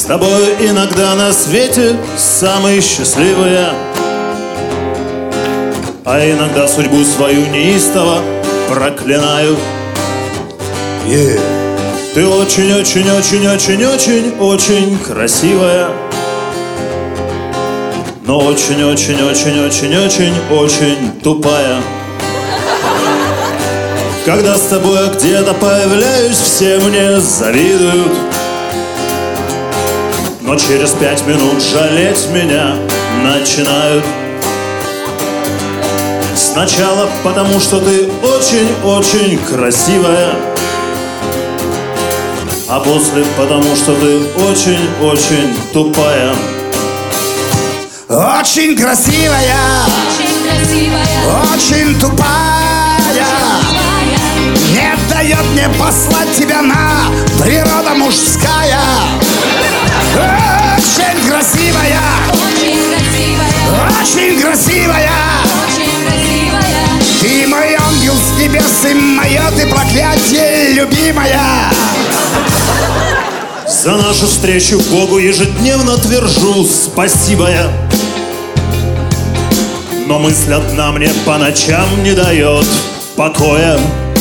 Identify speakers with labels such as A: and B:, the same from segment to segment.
A: С тобой иногда на свете самый счастливый я, а иногда судьбу свою неистово проклинаю. Ты очень-очень-очень-очень-очень красивая, но очень-очень-очень-очень-очень тупая. Когда с тобой где-то появляюсь, все мне завидуют, но через 5 минут жалеть меня начинают. Сначала потому, что ты очень-очень красивая, а после потому, что ты очень-очень тупая.
B: Очень красивая, очень тупая, не дает мне послать тебя на природа мужская. Очень красивая, очень красивая, ты мой ангел с небес и мое ты проклятие, любимая.
A: За нашу встречу Богу ежедневно твержу спасибо я, но мысль одна мне по ночам не дает покоя.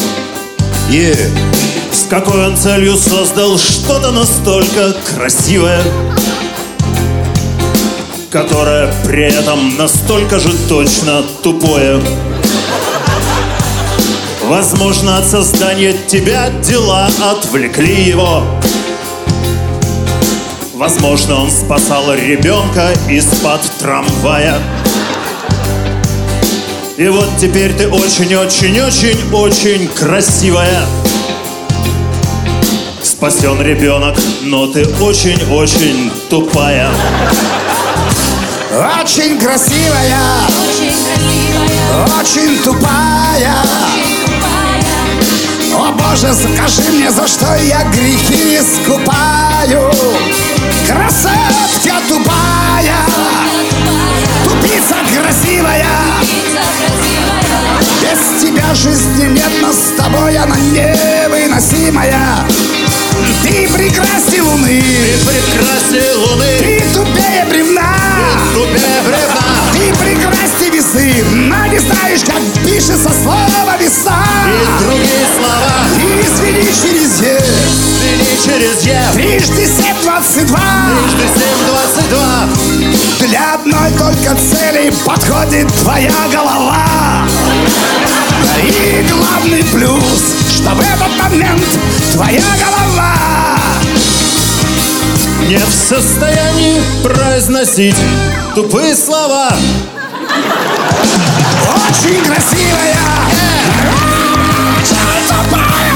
A: С какой он целью создал что-то настолько красивое, которое при этом настолько же точно тупое. Возможно, от создания тебя дела отвлекли его. Возможно, он спасал ребенка из-под трамвая. И вот теперь ты очень-очень-очень-очень красивая. Спасен ребенок, но ты очень-очень тупая.
B: Очень красивая, очень тупая. О Боже, скажи мне, за что я грехи искупаю. Красотка тупая, тупица красивая. Без тебя жизни нет, но с тобой она невыносимая. Ты прекрасней луны, ты тупее бревна, ты прекрасней весы, но не знаешь, как пишется слово веса.
A: И другие слова.
B: Извини через Е. Трижды 7-22. Для одной только цели подходит твоя голова. И главный плюс, что в этот момент твоя голова
A: не в состоянии произносить тупые слова.
B: очень красивая, очень тупая,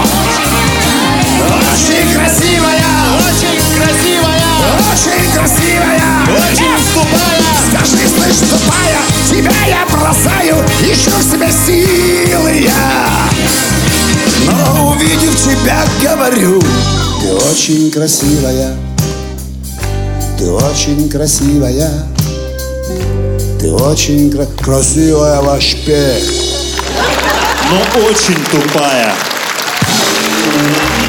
B: очень красивая,
A: Очень красивая,
B: очень красивая,
A: очень тупая.
B: Скажи, слышь, тупая, тебя я бросаю, ищу в себе силы я. Но увидев тебя, говорю, ты очень красивая, ты очень красивая, ты очень красивая вообще.
A: Но очень тупая.